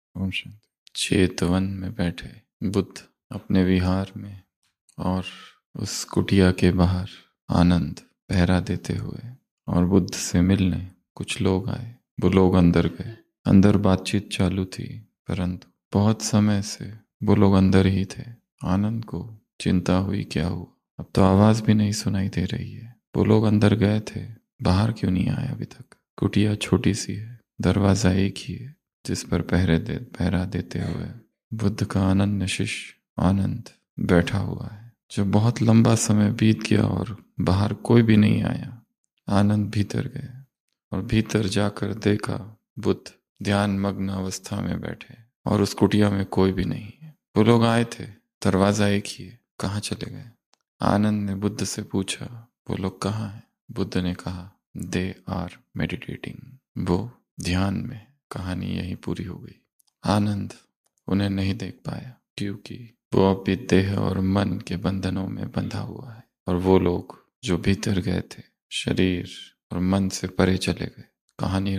ओम शांति। चेतवन में बैठे बुद्ध अपने विहार में और उस कुटिया के बाहर आनंद पहरा देते हुए और बुद्ध से मिलने कुछ लोग आए। वो लोग अंदर गए। अंदर बातचीत चालू थी, परंतु बहुत समय से वो लोग अंदर ही थे। आनंद को चिंता हुई क्या हुआ, अब तो आवाज भी नहीं सुनाई दे रही है। वो लोग अंदर गए थे, बाहर क्यों नहीं आए अभी तक? कुटिया छोटी सी है, दरवाजा एक ही है जिस पर पहरा देते हुए बुद्ध का अनन्य शिष्य आनंद बैठा हुआ है। जो बहुत लंबा समय बीत गया और बाहर कोई भी नहीं आया। आनंद भीतर गए और भीतर जाकर देखा बुद्ध ध्यान मग्न अवस्था में बैठे और उस कुटिया में कोई भी नहीं है। वो लोग आए थे, दरवाजा एक ही है, कहाँ चले गए? आनंद ने बुद्ध से पूछा, वो लोग कहाँ हैं? बुद्ध ने कहा, दे आर मेडिटेटिंग, वो ध्यान में। कहानी यही पूरी हो गई। आनंद उन्हें नहीं देख पाया क्योंकि वो अभी देह और मन के बंधनों में बंधा हुआ है, और वो लोग जो भीतर गए थे शरीर और मन से परे चले गए। कहानी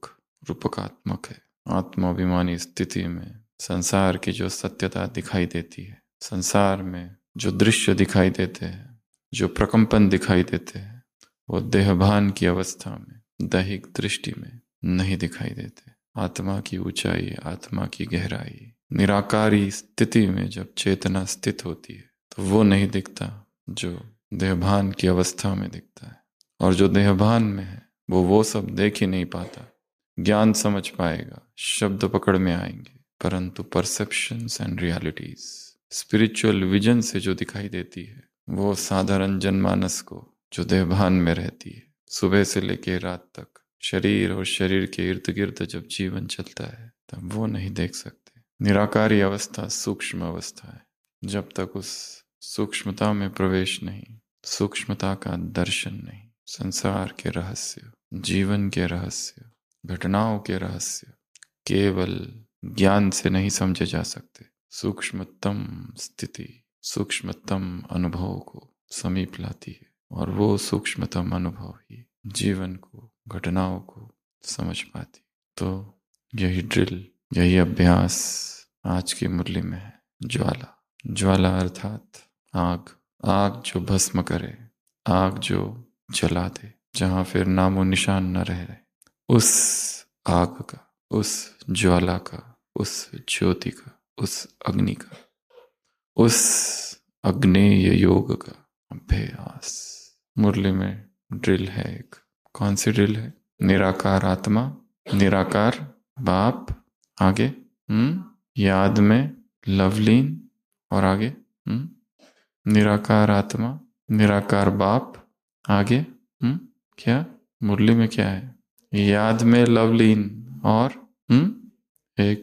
रूपकात्मक है। आत्माभिमानी स्थिति में संसार की जो सत्यता दिखाई देती है, संसार में जो दृश्य दिखाई देते हैं, जो प्रकंपन दिखाई देते हैं, वो देहभान की अवस्था में दैहिक दृष्टि में नहीं दिखाई देते। आत्मा की ऊंचाई, आत्मा की गहराई, निराकारी स्थिति में जब चेतना स्थित होती है तो वो नहीं दिखता जो देहभान की अवस्था में दिखता है। और जो देहभान में है वो सब देख ही नहीं पाता। ज्ञान समझ पाएगा, शब्द पकड़ में आएंगे, परंतु perceptions and realities, spiritual vision से जो दिखाई देती है वो साधारण जनमानस को जो देहभान में रहती है, सुबह से लेकर रात तक शरीर और शरीर के इर्द गिर्द जब जीवन चलता है तब वो नहीं देख सकते। निराकारी अवस्था सूक्ष्म अवस्था है। जब तक उस सूक्ष्मता में प्रवेश नहीं, सूक्ष्मता का दर्शन नहीं, संसार के रहस्य, जीवन के रहस्य, घटनाओं के रहस्य केवल ज्ञान से नहीं समझे जा सकते। सूक्ष्मतम स्थिति, सूक्ष्मतम अनुभव को समीप लाती है, और वो सूक्ष्मतम अनुभव ही जीवन को, घटनाओं को समझ पाती। तो यही ड्रिल, यही अभ्यास आज की मुरली में है। ज्वाला, ज्वाला अर्थात आग। आग जो भस्म करे, आग जो जला दे, जहां फिर नामो निशान न रहे, उस आग का, उस ज्वाला का, उस ज्योति का, उस अग्नि का, उस अग्नेय योग का अभ्यास। मुरली में ड्रिल है एक। कौन सी ड्रिल है? निराकार आत्मा, निराकार बाप, आगे याद में लवलीन, और आगे निराकार आत्मा, निराकार बाप, आगे क्या मुरली में क्या है? याद में लवलीन और एक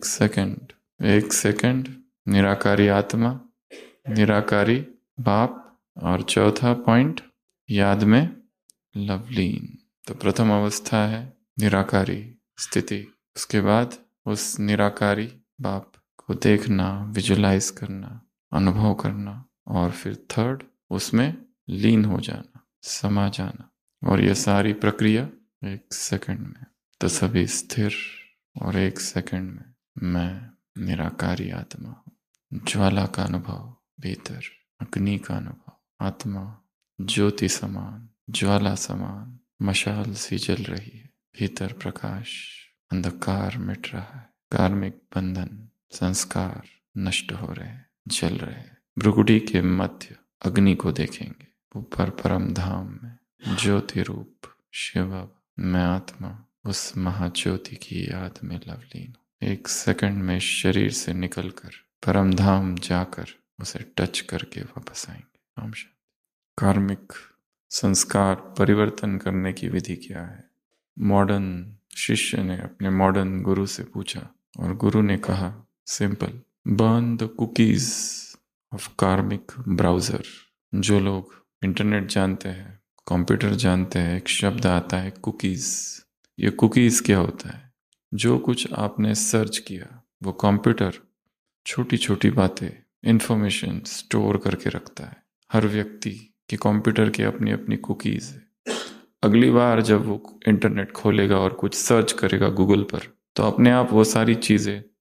सेकंड, निराकारी आत्मा, निराकारी बाप, और चौथा पॉइंट याद में लवलीन। तो प्रथम अवस्था है निराकारी स्थिति। उसके बाद उस निराकारी बाप को देखना, विजुलाइज करना, अनुभव करना, और फिर थर्ड उसमें लीन हो जाना, समा जाना। और ये सारी प्रक्रिया एक सेकंड में। तो सभी स्थिर, और एक सेकंड में मैं निराकारी आत्मा हूँ। ज्वाला का अनुभव भीतर, अग्नि का अनुभव, आत्मा ज्योति समान, ज्वाला समान, मशाल सी जल रही है। भीतर प्रकाश, अंधकार मिट रहा है, कार्मिक बंधन, संस्कार नष्ट हो रहे, जल रहे। भ्रुकुटी के मध्य अग्नि को देखेंगे। ऊपर परम धाम में ज्योति रूप शिव बाबा, मैं आत्मा उस महाज्योति की याद में लवलीन हूँ। एक सेकंड में शरीर से निकलकर परम धाम जाकर उसे टच करके वापस आएंगे। ओम शांति। कार्मिक संस्कार परिवर्तन करने की विधि क्या है? मॉडर्न शिष्य ने अपने मॉडर्न गुरु से पूछा, और गुरु ने कहा simple, burn the cookies of karmic browser. जो लोग इंटरनेट जानते हैं, कंप्यूटर जानते हैं, एक शब्द आता है कुकीज। ये कुकीज क्या होता है? जो कुछ आपने सर्च किया वो कंप्यूटर छोटी छोटी बातें, इंफॉर्मेशन स्टोर करके रखता है। हर व्यक्ति के कंप्यूटर की अपनी अपनी कुकीज है। अगली बार जब वो इंटरनेट खोलेगा और कुछ सर्च करेगा गूगल पर, तो अपने आप वो सारी चीज़ें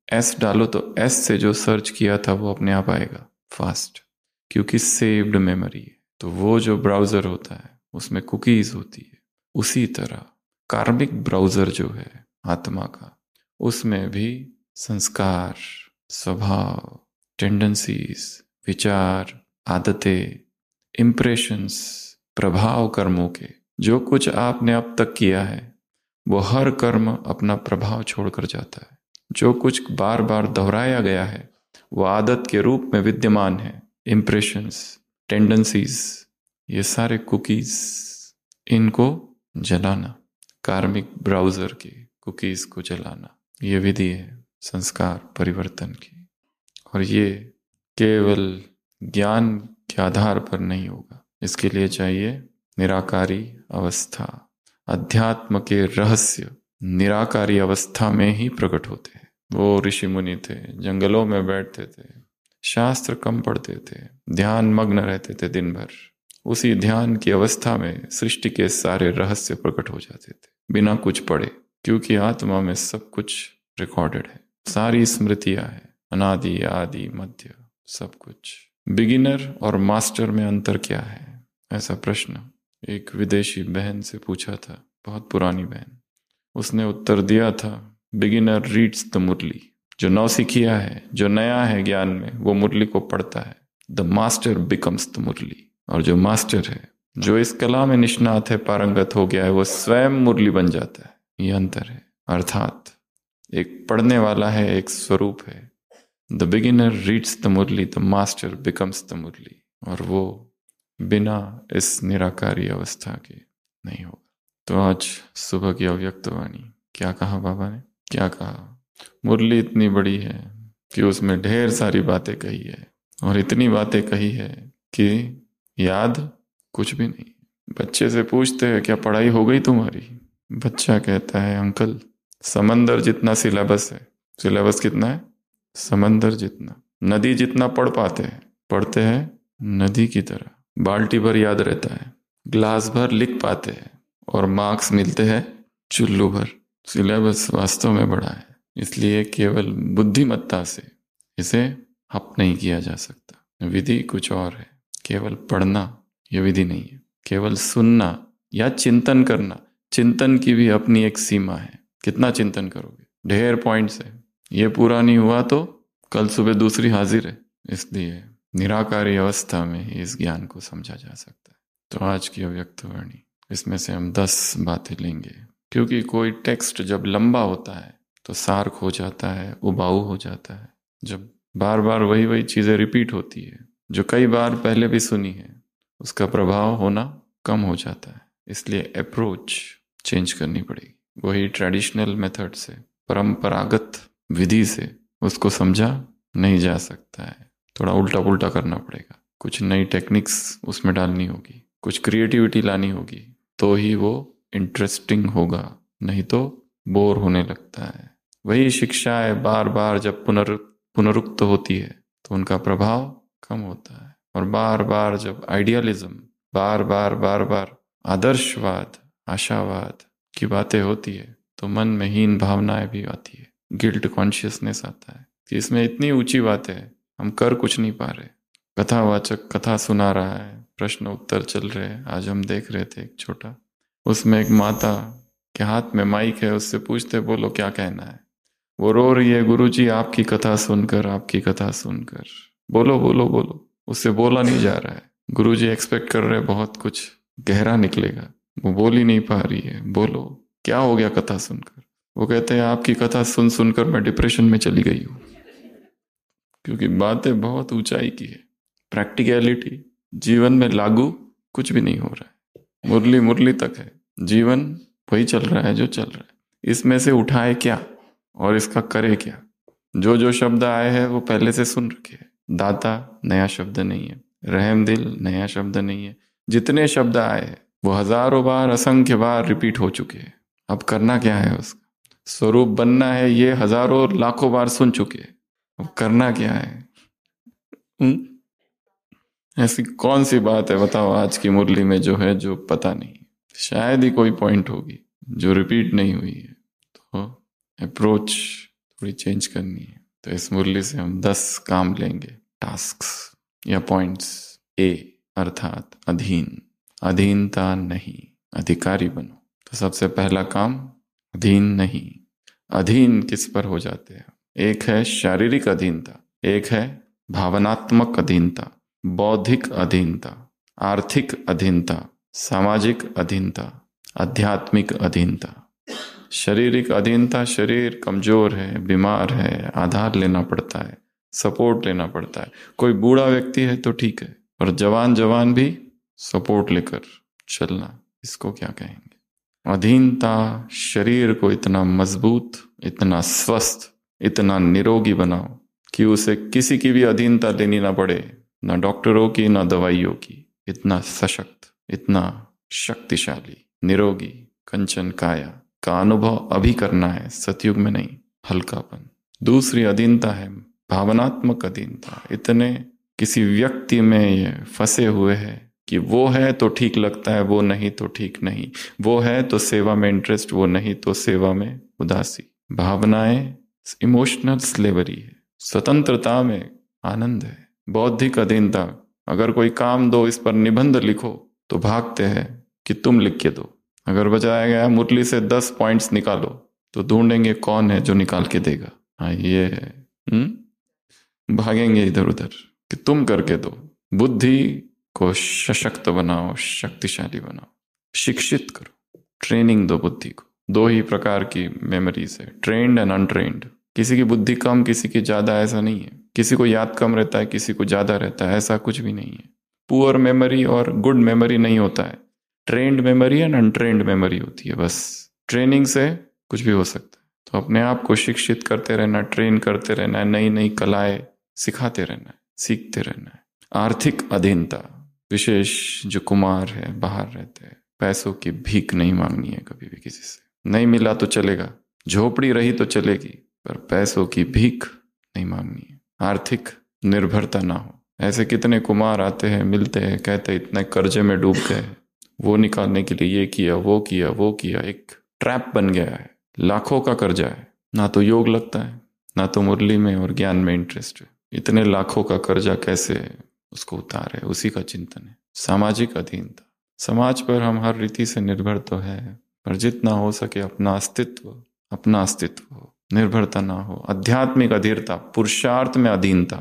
एस डालो तो एस से जो सर्च किया था वो अपने आप आएगा फास्ट, क्योंकि सेव्ड मेमोरी है। तो वो जो ब्राउज़र होता है उसमें कुकीज़ होती है। उसी तरह कार्मिक ब्राउज़र जो है आत्मा का, उसमें भी संस्कार, स्वभाव, टेंडेंसीज, विचार, आदतें, इम्प्रेशंस, प्रभाव कर्मों के, जो कुछ आपने अब तक किया है वो हर कर्म अपना प्रभाव छोड़कर जाता है। जो कुछ बार बार दोहराया गया है वो आदत के रूप में विद्यमान है। इम्प्रेशंस, टेंडेंसीज, ये सारे कुकीज, इनको जलाना, कार्मिक ब्राउज़र की कुकीज को जलाना, ये विधि है संस्कार परिवर्तन की। और ये केवल ज्ञान के आधार पर नहीं होगा, इसके लिए चाहिए निराकारी अवस्था। अध्यात्म के रहस्य निराकारी अवस्था में ही प्रकट होते हैं। वो ऋषि मुनि थे, जंगलों में बैठते थे, शास्त्र कम पढ़ते थे, ध्यान मग्न रहते थे दिन भर। उसी ध्यान की अवस्था में सृष्टि के सारे रहस्य प्रकट हो जाते थे बिना कुछ पढ़े, क्योंकि आत्मा में सब कुछ रिकॉर्डेड है, सारी स्मृतियां हैं, अनादि आदि मध्य सब कुछ। बिगिनर और मास्टर में अंतर क्या है, ऐसा प्रश्न एक विदेशी बहन से पूछा था, बहुत पुरानी बहन। उसने उत्तर दिया था, बिगिनर रीड्स द मुरली। जो नौसिखिया है, जो नया है ज्ञान में, वो मुरली को पढ़ता है। The master becomes the Murli. और जो मास्टर है, जो इस कला में निष्णात है, पारंगत हो गया है, वो स्वयं मुरली बन जाता है। ये अंतर है। अर्थात एक पढ़ने वाला है, एक स्वरूप है। The beginner reads the Murli, the master becomes the Murli. और वो बिना इस निराकारी अवस्था के नहीं होगा। तो आज सुबह की अव्यक्तवाणी, क्या कहा बाबा ने, क्या कहा? मुरली इतनी बड़ी है कि उसमें ढेर सारी बातें कही है, और इतनी बातें कही है कि याद कुछ भी नहीं। बच्चे से पूछते हैं, क्या पढ़ाई हो गई तुम्हारी? बच्चा कहता है, अंकल समंदर जितना सिलेबस है। सिलेबस कितना है? समंदर जितना। नदी जितना पढ़ पाते हैं, पढ़ते हैं नदी की तरह। बाल्टी भर याद रहता है, ग्लास भर लिख पाते हैं, और मार्क्स मिलते हैं चुल्लू भर। सिलेबस वास्तव में बड़ा है, इसलिए केवल बुद्धिमत्ता से इसे हप नहीं किया जा सकता। विधि कुछ और है। केवल पढ़ना यह विधि नहीं है, केवल सुनना या चिंतन करना, चिंतन की भी अपनी एक सीमा है। कितना चिंतन करोगे? ढेर पॉइंट्स है, ये पूरा नहीं हुआ तो कल सुबह दूसरी हाजिर है। इसलिए निराकारी अवस्था में ही इस ज्ञान को समझा जा सकता है। तो आज की अव्यक्तवाणी, इसमें से हम 10 बातें लेंगे, क्योंकि कोई टेक्स्ट जब लंबा होता है तो सार खो जाता है, उबाऊ हो जाता है। जब बार बार वही वही चीज़ें रिपीट होती है, जो कई बार पहले भी सुनी है, उसका प्रभाव होना कम हो जाता है। इसलिए अप्रोच चेंज करनी पड़ेगी। वही ट्रेडिशनल मेथड से, परंपरागत विधि से उसको समझा नहीं जा सकता है। थोड़ा उल्टा पुल्टा करना पड़ेगा, कुछ नई टेक्निक्स उसमें डालनी होगी, कुछ क्रिएटिविटी लानी होगी, तो ही वो इंटरेस्टिंग होगा, नहीं तो बोर होने लगता है। वही शिक्षाएं बार बार जब पुनरुक्त होती है तो उनका प्रभाव कम होता है। और बार बार जब आइडियलिज्म, बार बार आदर्शवाद, आशावाद की बातें होती है तो मन में हीन भावनाएं भी आती है, गिल्ट कॉन्शियसनेस आता है कि इसमें इतनी ऊंची बातें है, हम कर कुछ नहीं पा रहे। कथावाचक कथा सुना रहा है, प्रश्न उत्तर चल रहे हैं। आज हम देख रहे थे एक छोटा, उसमें एक माता के हाथ में माइक है, उससे पूछते बोलो क्या कहना है। वो रो रही है, गुरुजी आपकी कथा सुनकर, आपकी कथा सुनकर, बोलो बोलो बोलो। उससे बोला नहीं जा रहा है। गुरुजी एक्सपेक्ट कर रहे बहुत कुछ गहरा निकलेगा, वो बोल ही नहीं पा रही है। बोलो क्या हो गया कथा सुनकर? वो कहते हैं आपकी कथा सुन सुनकर मैं डिप्रेशन में चली गई हूँ, क्योंकि बातें बहुत ऊंचाई की है। प्रैक्टिकलिटी जीवन में लागू कुछ भी नहीं हो रहा है। मुरली मुरली तक है, जीवन वही चल रहा है जो चल रहा है। इसमें से उठाए क्या और इसका करे क्या? जो जो शब्द आए हैं वो पहले से सुन रखे हैं। दाता नया शब्द नहीं है, रहमदिल नया शब्द नहीं है। जितने शब्द आए हैं वो हजारों बार, असंख्य बार रिपीट हो चुके हैं। अब करना क्या है? उसका स्वरूप बनना है, ये हजारों लाखों बार सुन चुके हैं। अब करना क्या है? ऐसी कौन सी बात है बताओ आज की मुरली में जो है, जो पता नहीं? शायद ही कोई पॉइंट होगी जो रिपीट नहीं हुई है। तो अप्रोच थोड़ी चेंज करनी है। तो इस मुरली से हम 10 काम लेंगे, टास्क्स या पॉइंट्स। ए अर्थात अधीन, अधीनता नहीं, अधिकारी बनो। तो सबसे पहला काम, अधीन नहीं। अधीन किस पर हो जाते हैं? एक है शारीरिक अधीनता, एक है भावनात्मक अधीनता, बौद्धिक अधीनता, आर्थिक अधीनता, सामाजिक अधीनता, आध्यात्मिक अधीनता। शारीरिक अधीनता, शरीर कमजोर है, बीमार है, आधार लेना पड़ता है, सपोर्ट लेना पड़ता है। कोई बूढ़ा व्यक्ति है तो ठीक है, पर जवान जवान भी सपोर्ट लेकर चलना, इसको क्या कहेंगे? अधीनता शरीर को इतना मजबूत, इतना स्वस्थ, इतना निरोगी बनाओ कि उसे किसी की भी अधीनता लेनी ना पड़े, ना डॉक्टरों की ना दवाइयों की। इतना सशक्त, इतना शक्तिशाली, निरोगी, कंचन काया का अनुभव अभी करना है, सतयुग में नहीं। हल्कापन। दूसरी अधीनता है भावनात्मक अधीनता। इतने किसी व्यक्ति में ये फंसे हुए हैं कि वो है तो ठीक लगता है, वो नहीं तो ठीक नहीं, वो है तो सेवा में इंटरेस्ट, वो नहीं तो सेवा में उदासी। भावनाएं इमोशनल स्लेवरी है, स्वतंत्रता में आनंद है। बौद्धिक अधीनता, अगर कोई काम दो, इस पर निबंध लिखो, तो भागते हैं कि तुम लिख के दो। अगर बजाया गया मुरली से 10 पॉइंट्स निकालो, तो ढूंढेंगे कौन है जो निकाल के देगा। हाँ ये है, भागेंगे इधर उधर कि तुम करके दो। बुद्धि को सशक्त बनाओ, शक्तिशाली बनाओ, शिक्षित करो, ट्रेनिंग दो बुद्धि को। 2 ही प्रकार की मेमोरीज है, ट्रेन्ड एंड अनट्रेन्ड। किसी की बुद्धि कम, किसी की ज्यादा, ऐसा नहीं है। किसी को याद कम रहता है, किसी को ज्यादा रहता है, ऐसा कुछ भी नहीं है। पुअर मेमोरी और गुड मेमोरी नहीं होता है, trained memory and untrained memory होती है। बस ट्रेनिंग से कुछ भी हो सकता है। तो अपने आप को शिक्षित करते रहना, ट्रेन करते रहना है, नई नई कलाएं सिखाते रहना है, सीखते रहना है। आर्थिक अधीनता, विशेष जो कुमार है, बाहर रहते हैं, पैसों की भीख नहीं मांगनी है कभी भी किसी से। नहीं मिला तो चलेगा, झोपड़ी रही तो चलेगी, पर पैसों की भीख नहीं मांगनी है। आर्थिक निर्भरता ना हो। ऐसे कितने कुमार आते हैं, मिलते हैं, कहते हैं इतने कर्जे में डूब गए, वो निकालने के लिए ये किया, वो किया, वो किया। एक ट्रैप बन गया है, लाखों का कर्जा है, ना तो योग लगता है, ना तो मुरली में और ज्ञान में इंटरेस्ट है। इतने लाखों का कर्जा कैसे उसको उतारे, उसी का चिंतन है। सामाजिक अधीनता, समाज पर हम हर रीति से निर्भर तो है, पर जितना हो सके अपना अस्तित्व हो, निर्भरता ना हो। आध्यात्मिक अधीरता, पुरुषार्थ में अधीनता।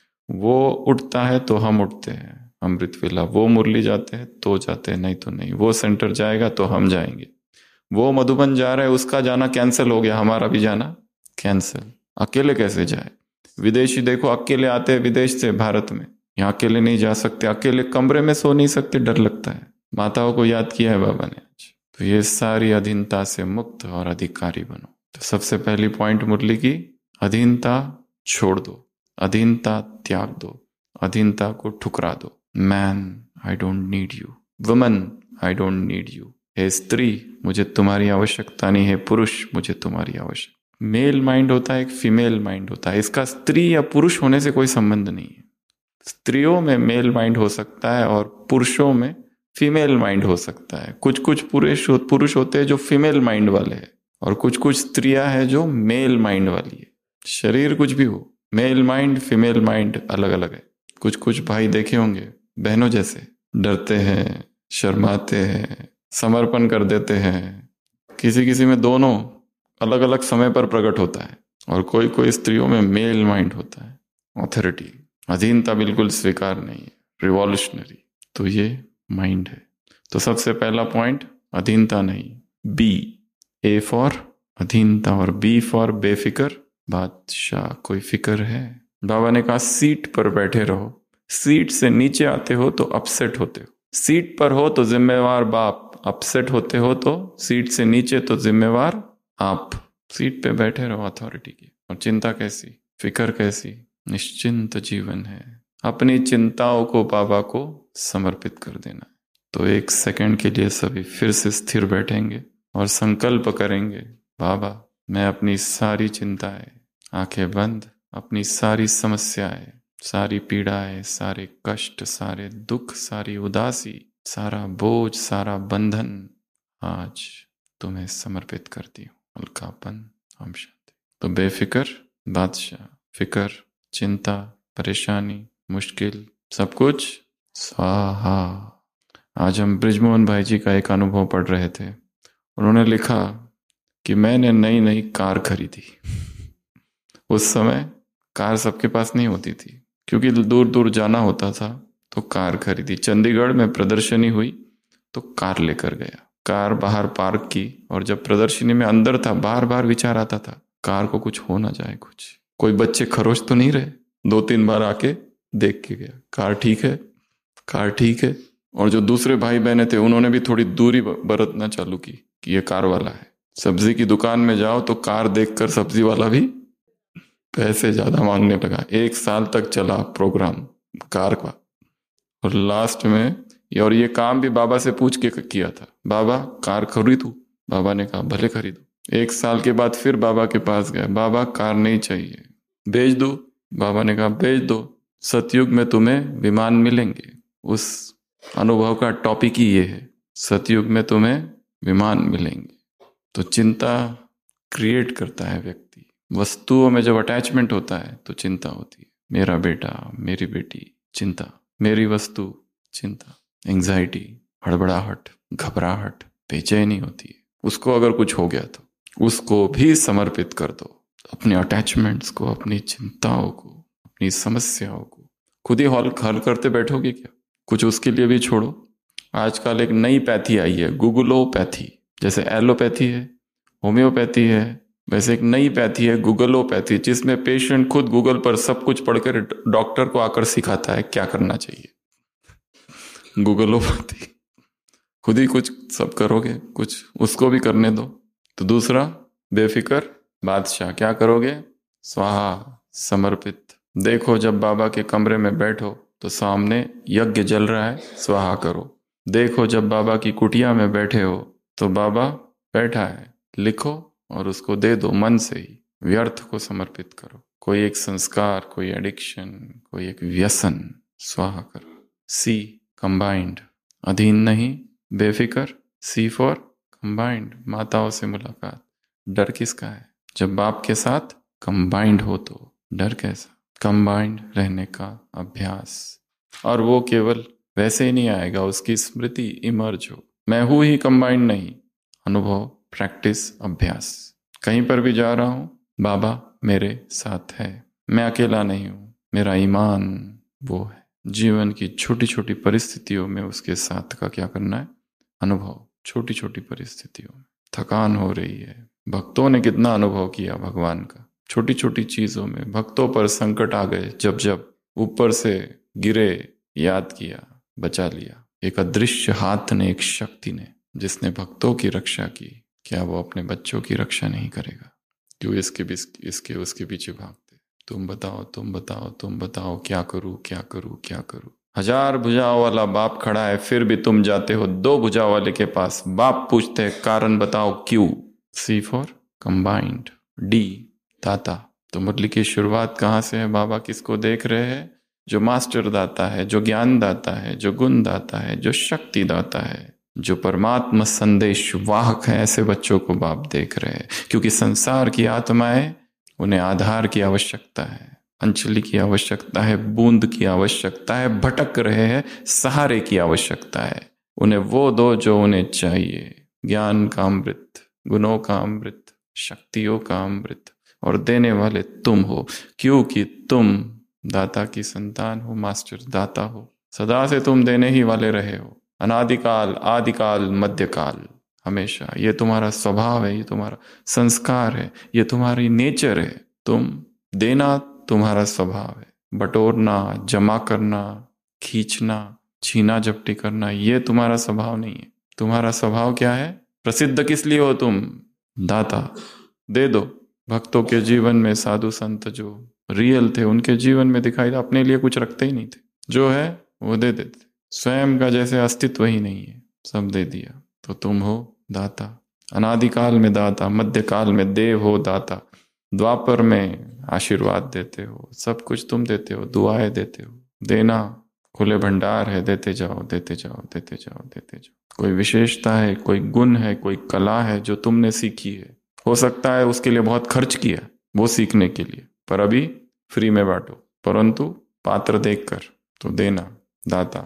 वो उठता है तो हम उठते हैं, अमृत वेला। वो मुरली जाते हैं तो जाते हैं, नहीं तो नहीं। वो सेंटर जाएगा तो हम जाएंगे। वो मधुबन जा रहा है, उसका जाना कैंसिल हो गया, हमारा भी जाना कैंसिल। अकेले कैसे जाए? विदेशी देखो अकेले आते हैं विदेश से भारत में, यहाँ अकेले नहीं जा सकते, अकेले कमरे में सो नहीं सकते, डर लगता है। माताओं को याद किया है बाबा ने आज। तो ये सारी अधीनता से मुक्त और अधिकारी बनो। तो सबसे पहली पॉइंट मुरली की, अधीनता छोड़ दो, अधीनता त्याग दो, अधीनता को ठुकरा दो। Man I don't need you, woman I don't need you. हे स्त्री, मुझे तुम्हारी आवश्यकता नहीं है। पुरुष, मुझे तुम्हारी आवश्यकता। मेल माइंड होता है, एक फीमेल माइंड होता है। इसका स्त्री या पुरुष होने से कोई संबंध नहीं है। स्त्रियों में मेल माइंड हो सकता है और पुरुषों में फीमेल माइंड हो सकता है। कुछ कुछ पुरुष होते हैं जो फीमेल माइंड वाले हैं, और कुछ कुछ स्त्रियां हैं जो मेल माइंड वाली है। शरीर कुछ भी हो, मेल माइंड फीमेल माइंड अलग अलग है। कुछ कुछ भाई देखे होंगे बहनों जैसे, डरते हैं, शर्माते हैं, समर्पण कर देते हैं। किसी किसी में दोनों अलग अलग समय पर प्रकट होता है, और कोई कोई स्त्रियों में मेल माइंड होता है, ऑथोरिटी। अधीनता बिल्कुल स्वीकार नहीं है, रिवॉल्यूशनरी। तो ये माइंड है। तो सबसे पहला पॉइंट, अधीनता नहीं। बी, ए फॉर अधीनता और बी फॉर बेफिक्र। बादशाह, कोई फिक्र है? बाबा ने कहा सीट पर बैठे रहो। सीट से नीचे आते हो तो अपसेट होते हो, सीट पर हो तो जिम्मेवार बाप, अपसेट होते हो तो सीट से नीचे तो जिम्मेवार आप। सीट पे बैठे रहो अथॉरिटी की। और चिंता कैसी, फिक्र कैसी? निश्चिंत जीवन है। अपनी चिंताओं को बाबा को समर्पित कर देना है। तो 1 सेकंड के लिए सभी फिर से स्थिर बैठेंगे और संकल्प करेंगे, बाबा मैं अपनी सारी चिंताएं, आंखें बंद, अपनी सारी समस्याएं, सारी पीड़ाएं, सारे कष्ट, सारे दुख, सारी उदासी, सारा बोझ, सारा बंधन आज तुम्हें समर्पित करती हूँ। हल्कापन, हम शांति। तो बेफिक्र बादशाह, फिक्र, चिंता, परेशानी, मुश्किल, सब कुछ स्वाहा। आज हम बृजमोहन भाई जी का एक अनुभव पढ़ रहे थे। उन्होंने लिखा कि मैंने नई नई कार खरीदी। उस समय कार सबके पास नहीं होती थी, क्योंकि दूर दूर जाना होता था, तो कार खरीदी। चंडीगढ़ में प्रदर्शनी हुई तो कार लेकर गया। कार बाहर पार्क की, और जब प्रदर्शनी में अंदर था, बार बार विचार आता था कार को कुछ हो ना जाए, कुछ कोई बच्चे खरोच तो नहीं रहे। 2-3 बार आके देख के गया, कार ठीक है, कार ठीक है। और जो दूसरे भाई बहने थे, उन्होंने भी थोड़ी दूरी बरतना चालू की कि ये कार वाला है। सब्जी की दुकान में जाओ तो कार देखकर सब्जी वाला भी पैसे ज्यादा मांगने लगा। 1 साल तक चला प्रोग्राम कार का, और लास्ट में और ये काम भी बाबा से पूछ के किया था, बाबा कार खरीदूं? बाबा ने कहा भले खरीदो। 1 साल के बाद फिर बाबा के पास गए, बाबा कार नहीं चाहिए, बेच दो? बाबा ने कहा बेच दो, सतयुग में तुम्हें विमान मिलेंगे। उस अनुभव का टॉपिक ही ये है, सतयुग में तुम्हें विमान मिलेंगे। तो चिंता क्रिएट करता है व्यक्ति। वस्तुओं में जब अटैचमेंट होता है तो चिंता होती है। मेरा बेटा, मेरी बेटी, चिंता। मेरी वस्तु, चिंता। एंजाइटी, हड़बड़ाहट, घबराहट, बेचैनी होती है। उसको अगर कुछ हो गया तो उसको भी समर्पित कर दो। अपने अटैचमेंट्स को, अपनी चिंताओं को, अपनी समस्याओं को खुद ही हल करते बैठोगे क्या? कुछ उसके लिए भी छोड़ो। आजकल एक नई पैथी आई है, गूगलोपैथी। जैसे एलोपैथी है, होम्योपैथी है, वैसे एक नई पैथी है गूगलोपैथी, जिसमें पेशेंट खुद गूगल पर सब कुछ पढ़कर डॉक्टर को आकर सिखाता है क्या करना चाहिए। गूगलोपैथी, खुद ही कुछ सब करोगे, कुछ उसको भी करने दो। तो दूसरा, बेफिक्र बादशाह। क्या करोगे? स्वाहा, समर्पित। देखो जब बाबा के कमरे में बैठो तो सामने यज्ञ जल रहा है, स्वाहा करो। देखो जब बाबा की कुटिया में बैठे हो तो बाबा बैठा है, लिखो और उसको दे दो मन से ही। व्यर्थ को समर्पित करो। कोई एक संस्कार, कोई एडिक्शन, कोई एक व्यसन, स्वाहा करो। सी, कंबाइंड, अधीन नहीं, बेफिक्र। सी फॉर कंबाइंड, माताओं से मुलाकात। डर किसका है? जब बाप के साथ कंबाइंड हो तो डर कैसा? कंबाइंड रहने का अभ्यास। और वो केवल वैसे ही नहीं आएगा, उसकी स्मृति इमर्ज हो। मैं हूं ही कंबाइंड नहीं, अनुभव, प्रैक्टिस, अभ्यास। कहीं पर भी जा रहा हूं, बाबा मेरे साथ है, मैं अकेला नहीं हूं, मेरा ईमान वो है। जीवन की छोटी छोटी परिस्थितियों में उसके साथ का क्या करना है? अनुभव। छोटी छोटी परिस्थितियों में थकान हो रही है, भक्तों ने कितना अनुभव किया भगवान का। छोटी छोटी चीजों में भक्तों पर संकट आ गए, जब जब ऊपर से गिरे, याद किया, बचा लिया। एक अदृश्य हाथ ने, एक शक्ति ने, जिसने भक्तों की रक्षा की, क्या वो अपने बच्चों की रक्षा नहीं करेगा? क्यों इसके उसके पीछे भागते? तुम बताओ, तुम बताओ, तुम बताओ, क्या करूं, क्या करूं, क्या करूं? 1000 भुजाओं वाला बाप खड़ा है, फिर भी तुम जाते हो 2 भुजा वाले के पास। बाप पूछते हैं कारण बताओ क्यों? सी फॉर कंबाइंड। डी, दाता। तो मुरली की शुरुआत कहाँ से है? बाबा किसको देख रहे हैं? जो मास्टर दाता है, जो ज्ञान दाता है, जो गुण दाता है, जो शक्ति दाता है, जो परमात्मा संदेश वाहक है, ऐसे बच्चों को बाप देख रहे हैं। क्योंकि संसार की आत्माएं, उन्हें आधार की आवश्यकता है, अंजलि की आवश्यकता है, बूंद की आवश्यकता है, भटक रहे हैं, सहारे की आवश्यकता है। उन्हें वो दो जो उन्हें चाहिए। ज्ञान का अमृत, गुणों का अमृत, शक्तियों का अमृत, और देने वाले तुम हो, क्योंकि तुम दाता की संतान हो, मास्टर दाता हो। सदा से तुम देने ही वाले रहे हो, अनादिकाल, आदिकाल, मध्यकाल, हमेशा। ये तुम्हारा स्वभाव है, ये तुम्हारा संस्कार है, ये तुम्हारी नेचर है। तुम देना तुम्हारा स्वभाव है, बटोरना, जमा करना, खींचना, छीना झपटी करना, ये तुम्हारा स्वभाव नहीं है। तुम्हारा स्वभाव क्या है? प्रसिद्ध किस लिए हो तुम? दाता। दे दो। भक्तों के जीवन में साधु संत जो रियल थे, उनके जीवन में दिखाई, अपने लिए कुछ रखते ही नहीं थे, जो है वो दे देते। स्वयं का जैसे अस्तित्व ही नहीं है, सब दे दिया। तो तुम हो दाता, अनादिकाल में दाता, मध्यकाल में देव हो दाता, द्वापर में आशीर्वाद देते हो, सब कुछ तुम देते हो, दुआएं देते हो। देना खुले भंडार है, देते जाओ, देते जाओ, देते जाओ, देते जाओ। कोई विशेषता है, कोई गुण है, कोई कला है जो तुमने सीखी है। हो सकता है उसके लिए बहुत खर्च किया वो सीखने के लिए, पर अभी फ्री में बांटो, परंतु पात्र देखकर। तो देना, दाता।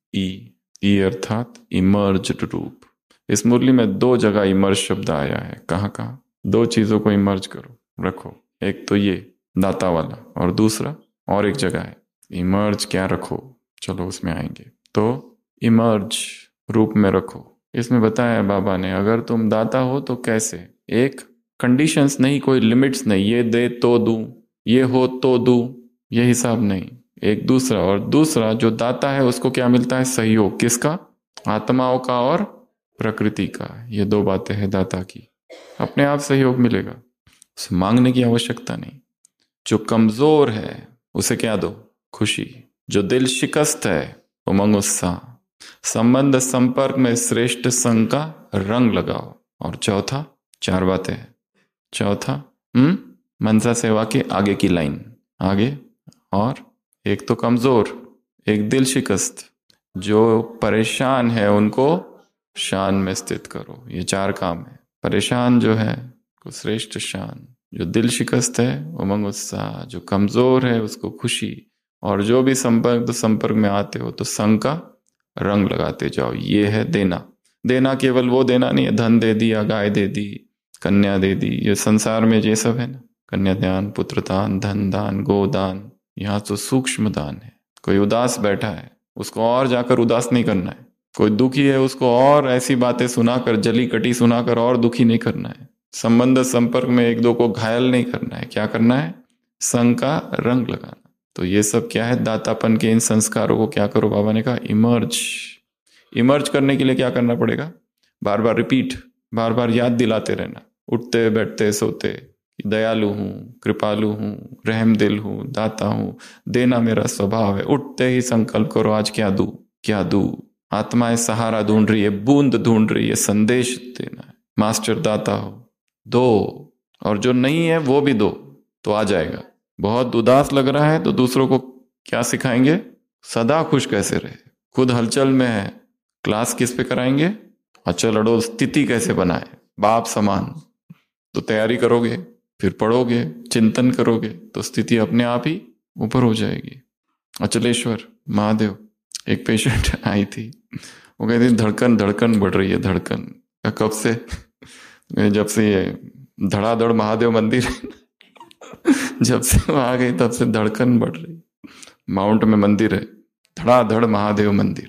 ई अर्थात इमर्ज्ड रूप। इस मुरली में 2 जगह इमर्ज शब्द आया है। कहाँ कहाँ? 2 चीजों को इमर्ज करो, रखो। एक तो ये दाता वाला, और दूसरा और एक जगह है इमर्ज। क्या रखो? चलो उसमें आएंगे। तो इमर्ज रूप में रखो। इसमें बताया बाबा ने, अगर तुम दाता हो तो कैसे? एक कंडीशंस नहीं, कोई लिमिट्स नहीं, ये दे तो दूं, ये हो तो दूं, ये हिसाब नहीं। एक दूसरा, और दूसरा जो दाता है उसको क्या मिलता है? सहयोग। किसका? आत्माओं का और प्रकृति का। ये 2 बातें हैं दाता की। अपने आप सहयोग मिलेगा, मांगने की आवश्यकता नहीं। जो कमजोर है उसे क्या दो? खुशी। जो दिल शिकस्त है उमंग उत्साह। संबंध संपर्क में श्रेष्ठ संग का रंग लगाओ। और चौथा, 4 बातें हैं। चौथा मनसा सेवा के आगे की लाइन, आगे। और एक तो कमजोर, एक दिल शिकस्त, जो परेशान है उनको शान में स्थित करो। ये 4 काम है। परेशान जो है को श्रेष्ठ शान, जो दिल शिकस्त है उमंग उत्साह, जो कमजोर है उसको खुशी, और जो भी संपर्क में आते हो तो संग का रंग लगाते जाओ। ये है देना। देना केवल वो देना नहीं है, धन दे दिया, गाय दे दी, कन्या दे दी, ये संसार में ये सब है ना, कन्यादान, पुत्रदान, धन दान, गोदान। यहाँ तो सूक्ष्म दान है। कोई उदास बैठा है उसको और जाकर उदास नहीं करना है। कोई दुखी है उसको और ऐसी बातें सुनाकर, जली कटी सुनाकर और दुखी नहीं करना है। संबंध संपर्क में 1-2 को घायल नहीं करना है। क्या करना है? संग का रंग लगाना। तो ये सब क्या है? दातापन के इन संस्कारों को क्या करो? बाबा ने कहा इमर्ज करने के लिए क्या करना पड़ेगा? बार बार रिपीट, बार बार याद दिलाते रहना, उठते बैठते सोते। दयालु हूं, कृपालु हूं, रहम दिल हूं, दाता हूं, देना मेरा स्वभाव है। उठते ही संकल्प करो, आज क्या दूं, क्या दूं। आत्माएं सहारा ढूंढ रही है, बूंद ढूंढ रही है, संदेश देना है। मास्टर दाता हो, दो, और जो नहीं है वो भी दो, तो आ जाएगा। बहुत उदास लग रहा है तो दूसरों को क्या सिखाएंगे? सदा खुश कैसे रहे। खुद हलचल में है, क्लास किस पे कराएंगे? अचल अडोल स्थिति कैसे बनाए, बाप समान। तो तैयारी करोगे, फिर पढ़ोगे, चिंतन करोगे, तो स्थिति अपने आप ही ऊपर हो जाएगी। अचलेश्वर महादेव, एक पेशेंट आई थी, वो कहती धड़कन बढ़ रही है। धड़कन कब से? जब से ये धड़ाधड़ महादेव मंदिर जब से वहां आ गई तब से धड़कन बढ़ रही। माउंट में मंदिर है, धड़ाधड़ महादेव मंदिर।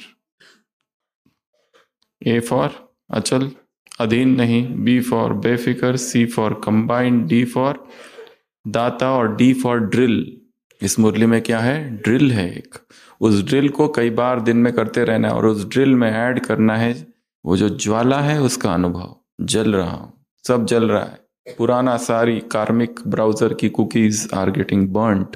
ए फॉर अचल, अधीन नहीं। बी फॉर बेफिक्र, C for combined, D for दाता, और डी फॉर ड्रिल। इस मुरली में क्या है? ड्रिल है एक। उस ड्रिल को कई बार दिन में करते रहना है, और उस ड्रिल में ऐड करना है वो जो ज्वाला है उसका अनुभव। जल रहा हूं, सब जल रहा है। पुराना सारी कार्मिक ब्राउजर की cookies are getting burnt.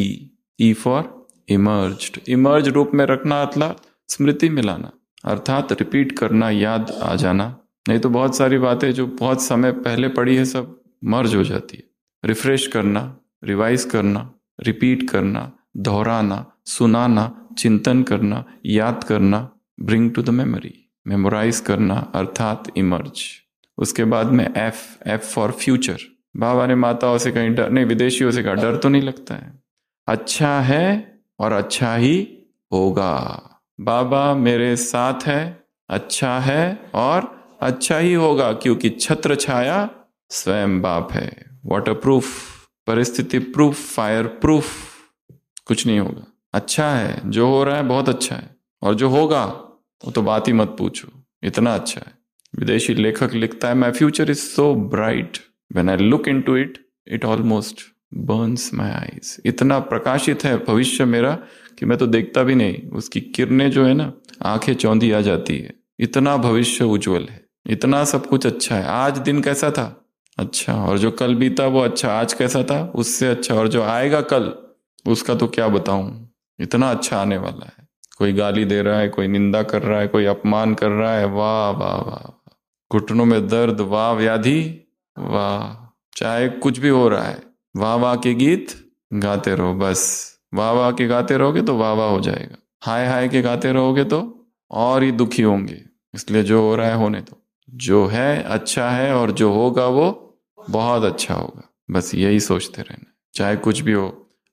E for emerged. Emerge रूप में रखना अर्थात स्मृति मिलाना, अर्थात रिपीट करना, याद आ जाना। नहीं तो बहुत सारी बातें जो बहुत समय पहले पढ़ी है सब मर्ज हो जाती है। रिफ्रेश करना, रिवाइज करना, रिपीट करना, दोहराना, सुनाना, चिंतन करना, याद करना, bring to the memory, memorise करना, अर्थात इमर्ज। उसके बाद में एफ फॉर फ्यूचर। बाबा ने माताओं से कहीं डर नहीं, विदेशियों से कहा डर तो नहीं लगता है, अच्छा है और अच्छा ही होगा। बाबा मेरे साथ है, अच्छा है और अच्छा ही होगा, क्योंकि छत्र छाया स्वयं बाप है। वाटर प्रूफ, परिस्थिति प्रूफ, फायर प्रूफ, कुछ नहीं होगा। अच्छा है, जो हो रहा है बहुत अच्छा है, और जो होगा वो तो बात ही मत पूछो, इतना अच्छा है। विदेशी लेखक लिखता है, my future is so bright, when I look into it, it almost burns my eyes. इतना प्रकाशित है भविष्य मेरा कि मैं तो देखता भी नहीं, उसकी किरणें जो है ना, आंखें चौंधी आ जाती है। इतना भविष्य उज्जवल है, इतना सब कुछ अच्छा है। आज दिन कैसा था? अच्छा। और जो कल बीता वो अच्छा। आज कैसा था? उससे अच्छा। और जो आएगा कल, उसका तो क्या बताऊं, इतना अच्छा आने वाला है। कोई गाली दे रहा है, कोई निंदा कर रहा है, कोई अपमान कर रहा है, वाह वाह वाह। घुटनों में दर्द, वाह व्याधि, वाह। चाहे कुछ भी हो रहा है, वाह वाह के गीत गाते रहो बस। वाह वाह के गाते रहोगे तो वाह वाह हो जाएगा। हाय हाय के गाते रहोगे तो और ही दुखी होंगे। इसलिए जो हो रहा है होने दो, जो है अच्छा है, और जो होगा वो बहुत अच्छा होगा। बस यही सोचते रहना, चाहे कुछ भी हो।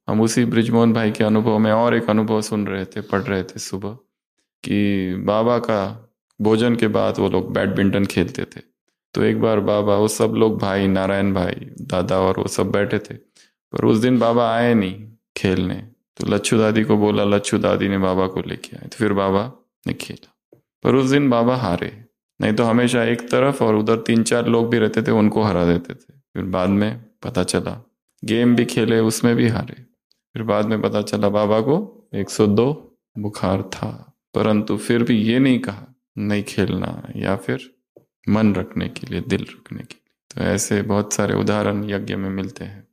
हम उसी ब्रिजमोहन भाई के अनुभव में और एक अनुभव सुन रहे थे, पढ़ रहे थे सुबह, कि बाबा का भोजन के बाद वो लोग बैडमिंटन खेलते थे। तो एक बार बाबा, वो सब लोग भाई, नारायण भाई, दादा और वो सब बैठे थे, पर उस दिन बाबा आए नहीं खेलने। तो लच्छू दादी को बोला, लच्छू दादी ने बाबा को लेके आए, तो फिर बाबा ने खेला। पर उस दिन बाबा हारे। नहीं तो हमेशा एक तरफ और उधर 3-4 लोग भी रहते थे, उनको हरा देते थे। फिर बाद में पता चला, गेम भी खेले, उसमें भी हारे। फिर बाद में पता चला बाबा को 102 बुखार था, परंतु फिर भी ये नहीं कहा नहीं खेलना, या फिर मन रखने के लिए, दिल रखने के लिए। तो ऐसे बहुत सारे उदाहरण यज्ञ में मिलते हैं।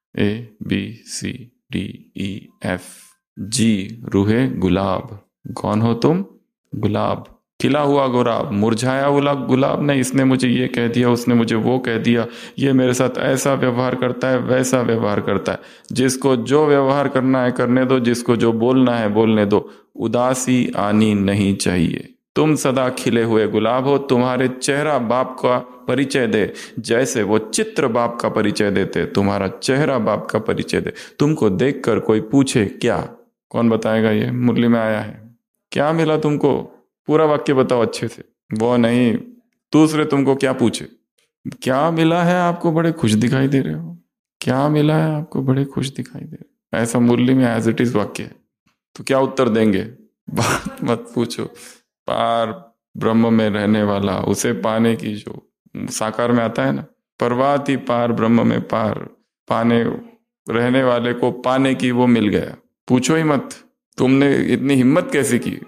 ABCDEF जी, रूहे गुलाब। कौन हो तुम? गुलाब, खिला हुआ गुलाब, मुरझाया हुआ गुलाब नहीं। इसने मुझे ये कह दिया, उसने मुझे वो कह दिया, ये मेरे साथ ऐसा व्यवहार करता है, वैसा व्यवहार करता है। जिसको जो व्यवहार करना है करने दो, जिसको जो बोलना है बोलने दो। उदासी आनी नहीं चाहिए। तुम सदा खिले हुए गुलाब हो। तुम्हारे चेहरा बाप का परिचय दे, जैसे वो चित्र बाप का परिचय देते, तुम्हारा चेहरा बाप का परिचय दे। तुमको देखकर कोई पूछे क्या, कौन बताएगा? ये मुरली में आया है। क्या मिला तुमको? पूरा वाक्य बताओ अच्छे से। वो नहीं, दूसरे तुमको क्या पूछे, क्या मिला है आपको, बड़े खुश दिखाई दे रहे हो, क्या मिला है आपको, बड़े खुश दिखाई दे रहे हो। ऐसा मुरली में एज इट इज वाक्य है। तो क्या उत्तर देंगे? बात मत पूछो। पार ब्रह्म में रहने वाला, उसे पाने की, जो साकार में आता है ना, परवाती पार ब्रह्म में पार पाने, रहने वाले को पाने की, वो मिल गया। पूछो ही मत, तुमने इतनी हिम्मत कैसे की?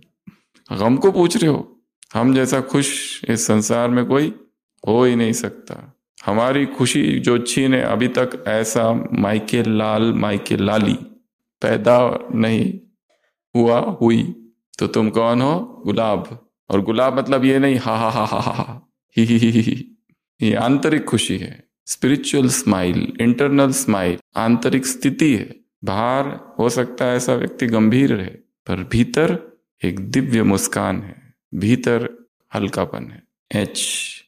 हमको पूछ रहे हो? हम जैसा खुश इस संसार में कोई हो ही नहीं सकता। हमारी खुशी जो छीने, अभी तक ऐसा माइके लाल, माइके लाली पैदा नहीं हुआ, हुई। तो तुम कौन हो? गुलाब। और गुलाब मतलब ये नहीं हा हा हा हा हा ही। ये आंतरिक खुशी है, स्पिरिचुअल स्माइल, इंटरनल स्माइल, आंतरिक स्थिति है। बाहर हो सकता है ऐसा व्यक्ति गंभीर रहे, पर भीतर एक दिव्य मुस्कान है, भीतर हल्कापन है। एच,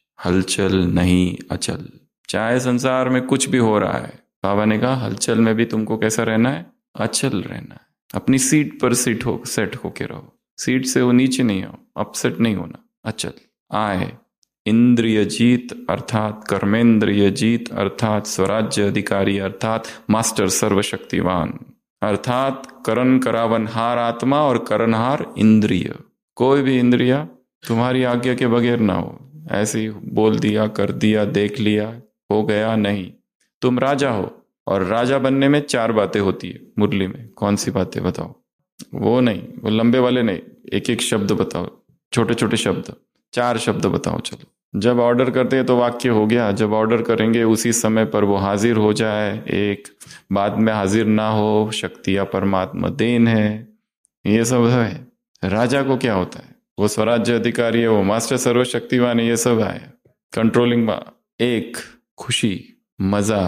हलचल नहीं अचल। चाहे संसार में कुछ भी हो रहा है, बाबा ने कहा हलचल में भी तुमको कैसा रहना है? अचल रहना है। अपनी सीट पर सेट होके रहो। सीट से वो नीचे नहीं हो, अपसेट नहीं होना, अचल। आए, इंद्रिय जीत अर्थात कर्मेंद्रिय जीत अर्थात स्वराज्य अधिकारी अर्थात मास्टर सर्वशक्तिवान अर्थात करण करावन हार आत्मा और करणहार इंद्रिय। कोई भी इंद्रिया तुम्हारी आज्ञा के बगैर ना हो। ऐसे ही बोल दिया, कर दिया, देख लिया, हो गया, नहीं। तुम राजा हो, और राजा बनने में 4 बातें होती है मुरली में। कौन सी बातें बताओ? वो नहीं, वो लंबे वाले नहीं, एक एक शब्द बताओ, छोटे छोटे शब्द, 4 शब्द बताओ। चलो, जब ऑर्डर करते हैं तो वाक्य हो गया। जब ऑर्डर करेंगे उसी समय पर वो हाजिर हो जाए, एक, बाद में हाजिर ना हो, शक्ति या परमात्मा देन है, ये सब है। राजा को क्या होता है? वो स्वराज्य अधिकारी है, वो मास्टर सर्वशक्तिवान है, ये सब है। कंट्रोलिंग, एक, खुशी, मजा,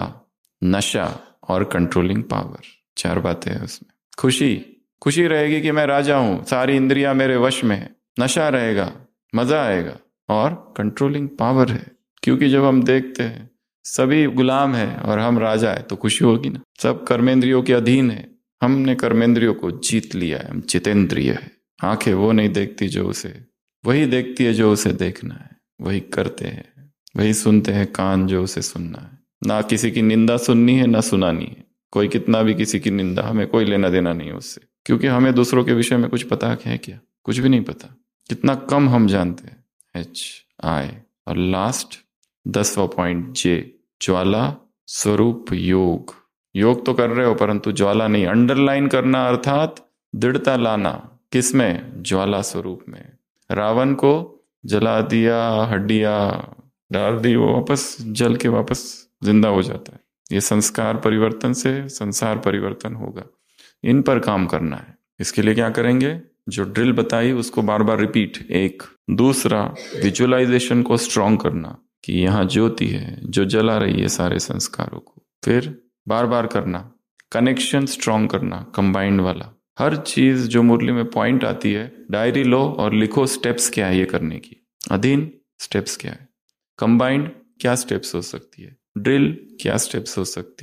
नशा और कंट्रोलिंग पावर, 4 बातें हैं उसमें। खुशी, खुशी रहेगी कि मैं राजा हूं, सारी इंद्रियां मेरे वश में है। नशा रहेगा, मजा आएगा, और कंट्रोलिंग पावर है, क्योंकि जब हम देखते हैं सभी गुलाम है और हम राजा है, तो खुशी होगी ना। सब कर्मेंद्रियों के अधीन है, हमने कर्मेंद्रियों को जीत लिया है, हम जितेंद्रिय है। आंखें वो नहीं देखती जो उसे, वही देखती है जो उसे देखना है, वही करते हैं, वही सुनते हैं कान जो उसे सुनना है। ना किसी की निंदा सुननी है, ना सुनानी है। कोई कितना भी किसी की निंदा, हमें कोई लेना देना नहीं है उससे, क्योंकि हमें दूसरों के विषय में कुछ पता है क्या? कुछ भी नहीं पता। कितना कम हम जानते हैं। HI। और लास्ट 10वां पॉइंट J, ज्वाला स्वरूप योग। योग तो कर रहे हो, परंतु ज्वाला नहीं, अंडरलाइन करना अर्थात दृढ़ता लाना। किसमें? ज्वाला स्वरूप में। रावण को जला दिया, हड्डियां डाल दी, वो वापस जल के वापस जिंदा हो जाता है। ये संस्कार परिवर्तन से संसार परिवर्तन होगा। इन पर काम करना है। इसके लिए क्या करेंगे? जो ड्रिल बताई उसको बार बार रिपीट, एक। दूसरा, विजुअलाइजेशन को स्ट्रॉन्ग करना कि यहाँ ज्योति है जो जला रही है सारे संस्कारों को। फिर बार बार करना, कनेक्शन स्ट्रॉन्ग करना, कंबाइंड वाला। हर चीज जो मुरली में पॉइंट आती है, डायरी लो और लिखो स्टेप्स क्या है ये करने की। अधीन स्टेप्स क्या है, कंबाइंड क्या स्टेप्स हो सकती है, ड्रिल क्या स्टेप्स हो सकती है,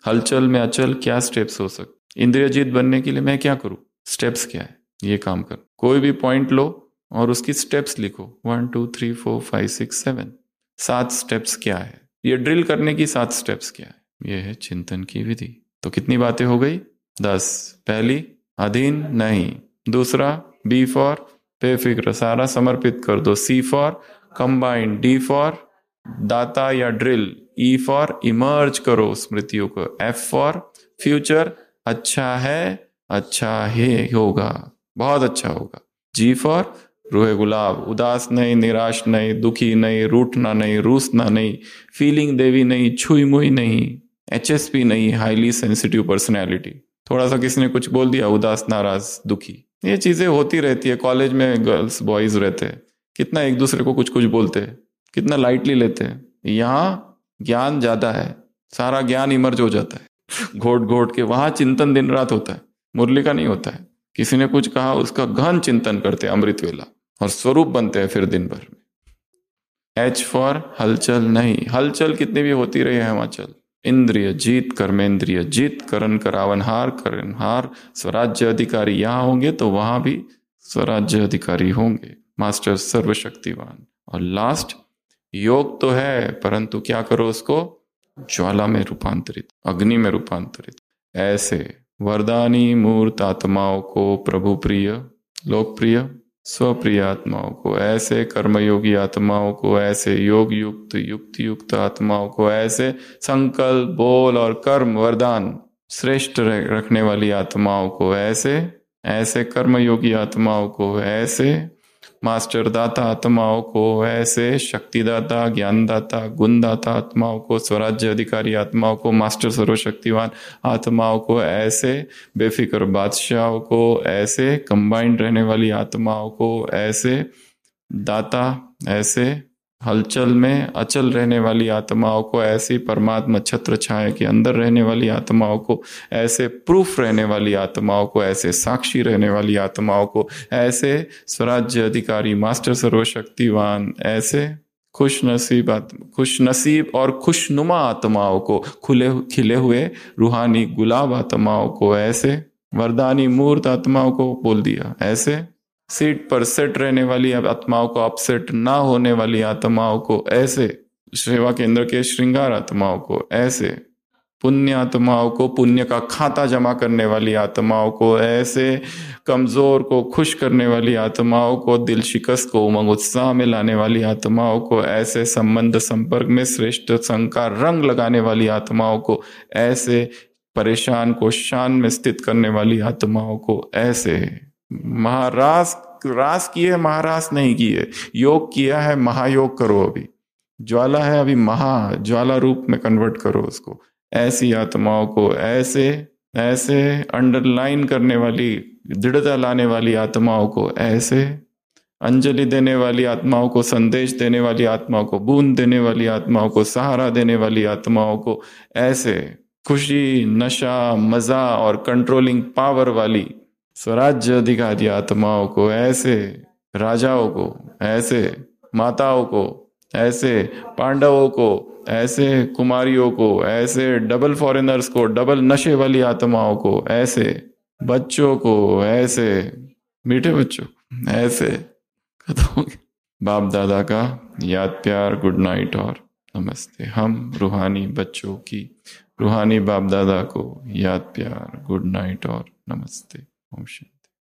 हलचल में अचल क्या स्टेप्स हो सकते, इंद्रियजीत बनने के लिए मैं क्या करूं, स्टेप्स क्या है, ये काम कर। कोई भी पॉइंट लो और उसकी स्टेप्स लिखो, 1 2 3 4 5 6 7, 7 स्टेप्स क्या है, ये ड्रिल करने की 7 स्टेप्स क्या है, ये है चिंतन की विधि। तो कितनी बातें हो गई, 10। पहली, अधीन नहीं। दूसरा, बी फॉर बेफिक्र, सारा समर्पित कर दो। C for combined. D for दाता या ड्रिल। ई फॉर इमर्ज करो स्मृतियों को। एफ फॉर फ्यूचर, अच्छा है, अच्छा ही होगा, बहुत अच्छा होगा। जी फॉर रूहे गुलाब, उदास नहीं, निराश नहीं, दुखी नहीं, रूठना नहीं, रूसना नहीं, फीलिंग देवी नहीं, छुई मुई नहीं, HSP नहीं, हाईली सेंसिटिव पर्सनैलिटी। थोड़ा सा किसी ने कुछ बोल दिया, उदास, नाराज, दुखी, ये चीजें होती रहती है। कॉलेज में गर्ल्स बॉयज रहते हैं, कितना एक दूसरे को कुछ कुछ बोलते हैं, कितना लाइटली लेते हैं। यहाँ ज्ञान ज्यादा है, सारा ज्ञान इमर्ज हो जाता है घोट घोट के। वहां चिंतन दिन रात होता है, मुरली का नहीं होता है। किसी ने कुछ कहा, उसका गहन चिंतन करते हैं अमृत वेला, और स्वरूप बनते हैं फिर दिन भर में। H फॉर हलचल नहीं, हलचल कितनी भी होती रही है हिमाचल। इंद्रिय जीत, कर्मेंद्रिय जीत, करण करावनहार, करणहार, स्वराज्य अधिकारी यहाँ होंगे तो वहां भी स्वराज्य अधिकारी होंगे, मास्टर सर्वशक्तिवान। और लास्ट, योग तो है, परंतु क्या करो उसको ज्वाला में रूपांतरित, अग्नि में रूपांतरित। ऐसे वरदानी मूर्त आत्माओं को प्रभु प्रिय, लोकप्रिय, स्वप्रिय आत्माओं को, ऐसे कर्मयोगी आत्माओं को, ऐसे योग युक्त युक्ति युक्त आत्माओं को, ऐसे संकल्प, बोल और कर्म वरदान श्रेष्ठ रखने वाली आत्माओं को, ऐसे कर्मयोगी आत्माओं को, ऐसे मास्टर दाता आत्माओं को, ऐसे शक्तिदाता, ज्ञानदाता, गुणदाता आत्माओं को, स्वराज्य अधिकारी आत्माओं को, मास्टर सर्वशक्तिवान आत्माओं को, ऐसे बेफिक्र बादशाहों को, ऐसे कंबाइंड रहने वाली आत्माओं को, ऐसे दाता, ऐसे हलचल में अचल रहने वाली आत्माओं को, ऐसी परमात्मा छत्र छाया के अंदर रहने वाली आत्माओं को, ऐसे प्रूफ रहने वाली आत्माओं को, ऐसे साक्षी रहने वाली आत्माओं को, ऐसे स्वराज्य अधिकारी, मास्टर सर्वशक्तिवान, ऐसे खुश नसीब और खुशनुमा आत्माओं को, खिले हुए रूहानी गुलाब आत्माओं को, ऐसे वरदानी मूर्त आत्माओं को बोल दिया, ऐसे सीट पर सेट रहने वाली आत्माओं को, अपसेट ना होने वाली आत्माओं को, ऐसे सेवा केंद्र के श्रृंगार आत्माओं को, ऐसे पुण्य आत्माओं को, पुण्य का खाता जमा करने वाली आत्माओं को, ऐसे कमजोर को खुश करने वाली आत्माओं को, दिल शिकस्त को उमंग उत्साह में लाने वाली आत्माओं को, ऐसे संबंध संपर्क में श्रेष्ठ संग का रंग लगाने वाली आत्माओं को, ऐसे परेशान को शान में स्थित करने वाली आत्माओं को, ऐसे रास किए, महारास नहीं किए, योग किया है, महायोग करो। अभी ज्वाला है, अभी महा ज्वाला रूप में कन्वर्ट करो उसको। ऐसी आत्माओं को, ऐसे अंडरलाइन करने वाली, दृढ़ता लाने वाली आत्माओं को, ऐसे अंजलि देने वाली आत्माओं को, संदेश देने वाली आत्माओं को, बूंद देने वाली आत्माओं को, सहारा देने वाली आत्माओं को, ऐसे खुशी, नशा, मजा और कंट्रोलिंग पावर वाली स्वराज्य अधिकारी आत्माओं को, ऐसे राजाओं को, ऐसे माताओं को, ऐसे पांडवों को, ऐसे कुमारियों को, ऐसे डबल फॉरेनर्स को, डबल नशे वाली आत्माओं को, ऐसे बच्चों को, ऐसे मीठे बच्चों, ऐसे बाप दादा का याद प्यार, गुड नाइट और नमस्ते। हम रूहानी बच्चों की, रूहानी बाप दादा को याद प्यार, गुड नाइट और नमस्ते। ओम शांति।